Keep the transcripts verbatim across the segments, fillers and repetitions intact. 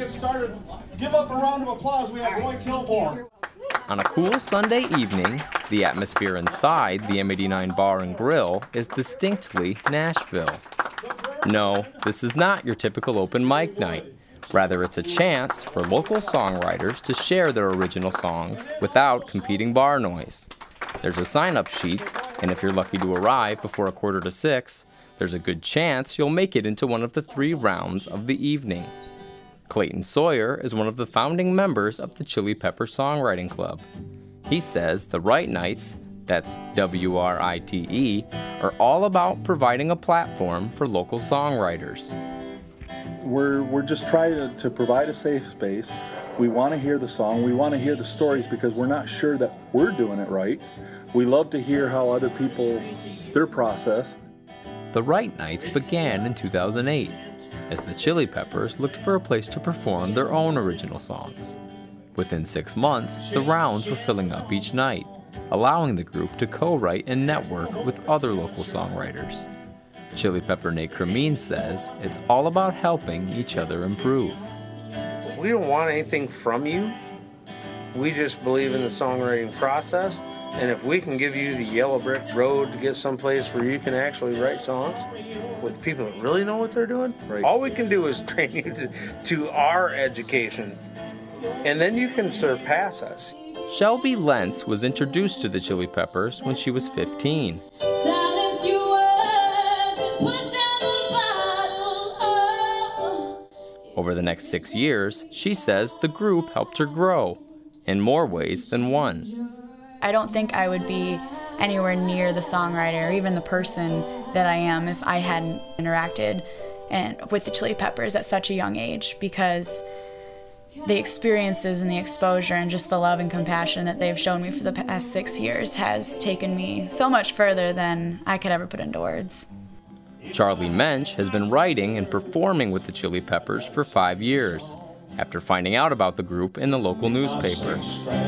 get started, give up a round of applause. We have Roy Kilborn. On a cool Sunday evening, the atmosphere inside the M eighty-nine Bar and Grill is distinctly Nashville. No, this is not your typical open mic night. Rather, it's a chance for local songwriters to share their original songs without competing bar noise. There's a sign-up sheet, and if you're lucky to arrive before a quarter to six, there's a good chance you'll make it into one of the three rounds of the evening. Clayton Sawyer is one of the founding members of the Chili Pepper Songwriting Club. He says the Write Nights, that's W R I T E, are all about providing a platform for local songwriters. We're, we're just trying to, to provide a safe space. We want to hear the song. We want to hear the stories because we're not sure that we're doing it right. We love to hear how other people, their process. The Write Nights began in two thousand eight, as the Chili Peppers looked for a place to perform their own original songs. Within six months, the rounds were filling up each night, allowing the group to co-write and network with other local songwriters. Chili Pepper Nate Cremeen says it's all about helping each other improve. We don't want anything from you. We just believe in the songwriting process, and if we can give you the yellow brick road to get someplace where you can actually write songs with people that really know what they're doing, right. All we can do is train you to, to our education, and then you can surpass us. Shelby Lentz was introduced to the Chili Peppers when she was fifteen. Silence your words and put down the bottle. Oh. Over the next six years, she says the group helped her grow in more ways than one. I don't think I would be anywhere near the songwriter or even the person that I am if I hadn't interacted and with the Chili Peppers at such a young age, because the experiences and the exposure and just the love and compassion that they've shown me for the past six years has taken me so much further than I could ever put into words. Charlie Mensch has been writing and performing with the Chili Peppers for five years, after finding out about the group in the local newspaper.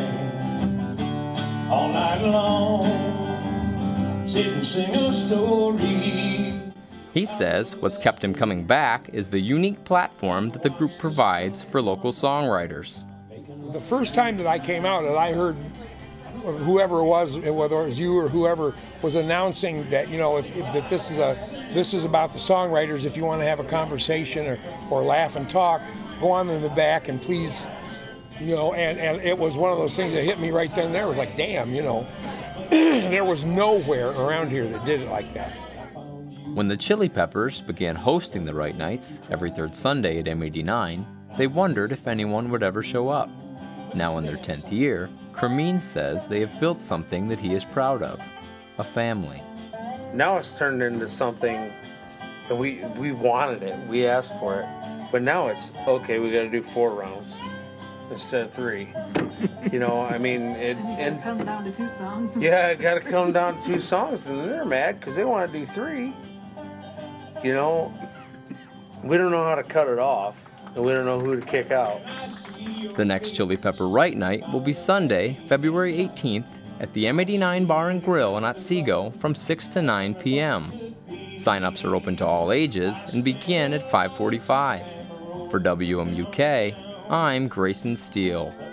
All night long, sit and sing a story. He says what's kept him coming back is the unique platform that the group provides for local songwriters. The first time that I came out and I heard whoever it was, whether it was you or whoever, was announcing that, you know, if, if that this is a this is about the songwriters. If you want to have a conversation or, or laugh and talk, go on in the back and please, you know. And, and it was one of those things that hit me right then and there. It was like, damn, you know, there was nowhere around here that did it like that. When the Chili Peppers began hosting the Write Nights every third Sunday at M eighty-nine, they wondered if anyone would ever show up. Now in their tenth year, Cremeen says they have built something that he is proud of, a family. Now it's turned into something that we we wanted it, we asked for it, but now it's, okay, we got to do four rounds instead of three. You know, I mean, it and come down to two songs. Yeah, it got to come down to two songs, and they're mad because they want to do three. You know, we don't know how to cut it off, and we don't know who to kick out. The next Chili Pepper Write Night will be Sunday, February eighteenth, at the M eighty-nine Bar and Grill in Otsego from six to nine p m Sign-ups are open to all ages and begin at five forty-five. For W M U K, I'm Grayson Steele.